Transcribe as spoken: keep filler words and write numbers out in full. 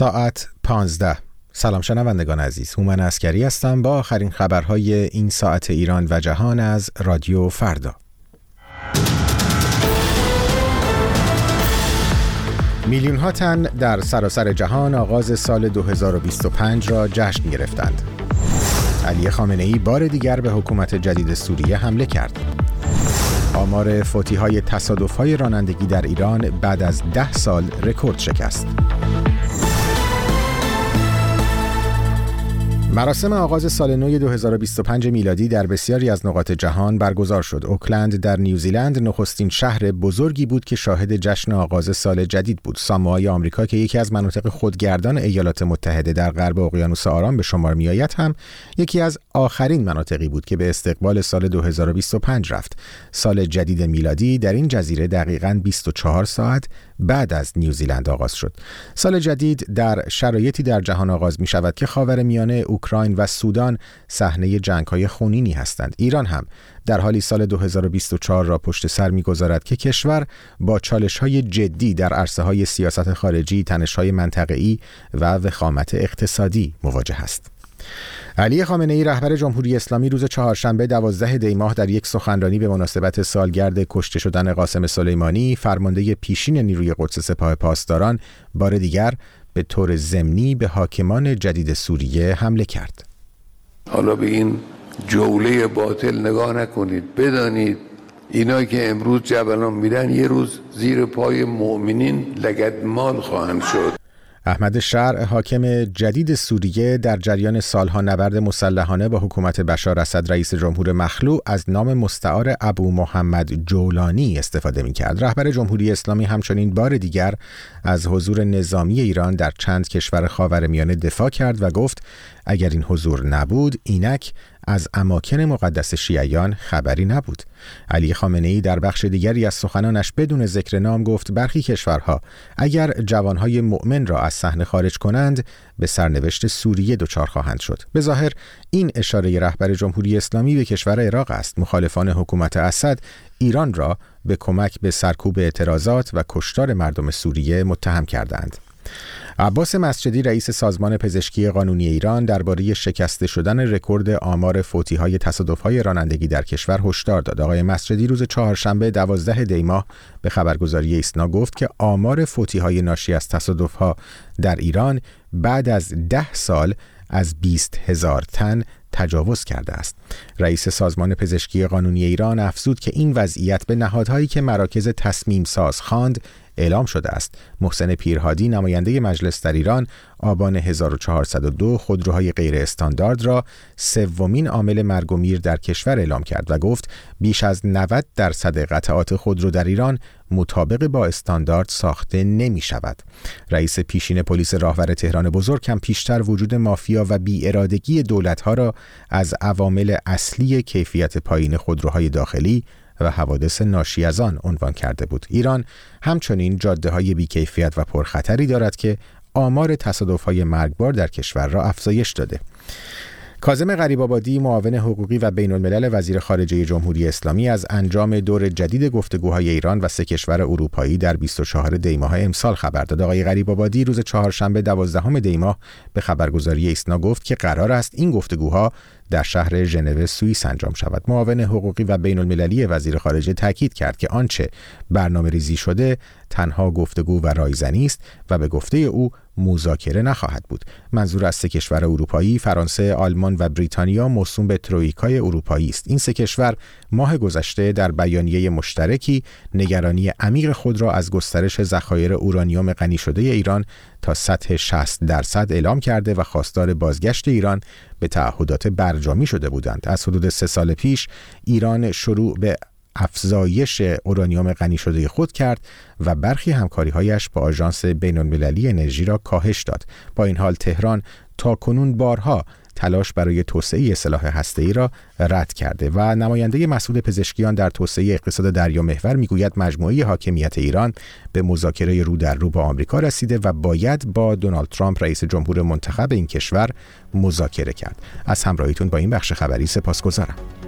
ساعت پانزده. سلام شنوندگان عزیز، هومن عسکری هستم با آخرین خبرهای این ساعت ایران و جهان از رادیو فردا. میلیون ها تن در سراسر جهان آغاز سال دو هزار و بیست و پنج را جشن گرفتند. علی خامنه‌ای بار دیگر به حکومت جدید سوریه حمله کرد. آمار فوتی‌های تصادف‌های رانندگی در ایران بعد از ده سال رکورد شکست. مراسم آغاز سال نو دو هزار و بیست و پنج میلادی در بسیاری از نقاط جهان برگزار شد. اوکلند در نیوزیلند نخستین شهر بزرگی بود که شاهد جشن آغاز سال جدید بود. ساموآی آمریکا که یکی از مناطق خودگردان ایالات متحده در غرب اقیانوس آرام به شمار می‌آید هم یکی از آخرین مناطقی بود که به استقبال سال دو هزار و بیست و پنج رفت. سال جدید میلادی در این جزیره دقیقاً بیست و چهار ساعت بعد از نیوزیلند آغاز شد. سال جدید در شرایطی در جهان آغاز می شود که خاورمیانه، اوکراین و سودان صحنه جنگ‌های خونینی هستند. ایران هم در حالی سال دو هزار و بیست و چهار را پشت سر می‌گذارد که کشور با چالش‌های جدی در عرصه‌های سیاست خارجی، تنش‌های منطقه‌ای و وخامت اقتصادی مواجه است. علی خامنه‌ای رهبر جمهوری اسلامی روز چهارشنبه دوازده دی ماه در یک سخنرانی به مناسبت سالگرد کشته شدن قاسم سلیمانی، فرمانده پیشین نیروی قدس سپاه پاسداران، بار دیگر به طور ضمنی به حاکمان جدید سوریه حمله کرد. حالا به این جوله باطل نگاه نکنید، بدانید اینا که امروز جبلان میرن یه روز زیر پای مؤمنین لگدمال خواهند شد. احمد شرع، حاکم جدید سوریه، در جریان سالها نبرد مسلحانه با حکومت بشار اسد رئیس جمهور مخلوع از نام مستعار ابو محمد جولانی استفاده می‌کرد. رهبر جمهوری اسلامی همچنین بار دیگر از حضور نظامی ایران در چند کشور خاورمیانه دفاع کرد و گفت اگر این حضور نبود اینک از اماکن مقدس شیعیان خبری نبود. علی خامنه‌ای در بخش دیگری از سخنانش بدون ذکر نام گفت برخی کشورها اگر جوانهای مؤمن را از صحنه خارج کنند به سرنوشت سوریه دچار خواهند شد. به ظاهر این اشاره رهبر جمهوری اسلامی به کشور عراق است. مخالفان حکومت اسد ایران را به کمک به سرکوب اعتراضات و کشتار مردم سوریه متهم کردند. عباس مسجدی رئیس سازمان پزشکی قانونی ایران درباره شکسته شدن رکورد آمار فوتی‌های تصادف‌های رانندگی در کشور هشدار داد. آقای مسجدی روز چهارشنبه دوازده دی ماه به خبرگزاری ایسنا گفت که آمار فوتی‌های ناشی از تصادف‌ها در ایران بعد از ده سال از بیست هزار تن تجاوز کرده است. رئیس سازمان پزشکی قانونی ایران افزود که این وضعیت به نهادهایی که مراکز تصمیم ساز خواند اعلام شده است. محسن پیرهادی، نماینده مجلس در ایران، آبان هزار و چهارصد و دو خودروهای غیر استاندارد را سومین عامل مرگ و میر در کشور اعلام کرد و گفت بیش از نود درصد قطعات خودرو در ایران مطابق با استاندارد ساخته نمی شود. رئیس پیشین پلیس راهور تهران بزرگ هم پیشتر وجود مافیا و بی‌ارادگی دولت‌ها را از عوامل اصلی کیفیت پایین خودروهای داخلی و حوادث ناشی از آن عنوان کرده بود. ایران همچنین جاده‌های بی‌کیفیت و پرخطری دارد که آمار تصادف‌های مرگبار در کشور را افزایش داده. کاظم غریب‌آبادی، معاون حقوقی و بین‌الملل وزیر خارجه جمهوری اسلامی، از انجام دور جدید گفتگوهای ایران و سه کشور اروپایی در بیست و چهارم دی ماه امسال خبر داد. آقای غریب‌آبادی روز چهارشنبه دوازدهم دی ماه به خبرگزاری ایسنا گفت که قرار است این گفتگوها در شهر ژنو سوئیس انجام شود. معاون حقوقی و بین‌المللی وزیر خارجه تاکید کرد که آنچه برنامه‌ریزی شده تنها گفتگو و رایزنی است و به گفته او مذاکره نخواهد بود. منظور از سه کشور اروپایی فرانسه، آلمان و بریتانیا موسوم به ترویکای اروپایی است. این سه کشور ماه گذشته در بیانیه مشترکی نگرانی عمیق خود را از گسترش ذخایر اورانیوم غنی شده ایران تا سطح شصت درصد اعلام کرده و خواستار بازگشت ایران به تعهدات برجامی شده بودند. از حدود سه سال پیش ایران شروع به افزایش اورانیوم غنی شده خود کرد و برخی همکاری‌هایش با آژانس بین‌المللی انرژی را کاهش داد. با این حال تهران تاکنون بارها تلاش برای توسعه سلاح هسته‌ای را رد کرده و نماینده مسئول پزشکیان در توسعه اقتصاد دریا محور میگوید مجموعه حاکمیت ایران به مذاکره رو در رو با آمریکا رسیده و باید با دونالد ترامپ رئیس جمهور منتخب این کشور مذاکره کرد. از همراهیتون با این بخش خبری سپاسگزارم.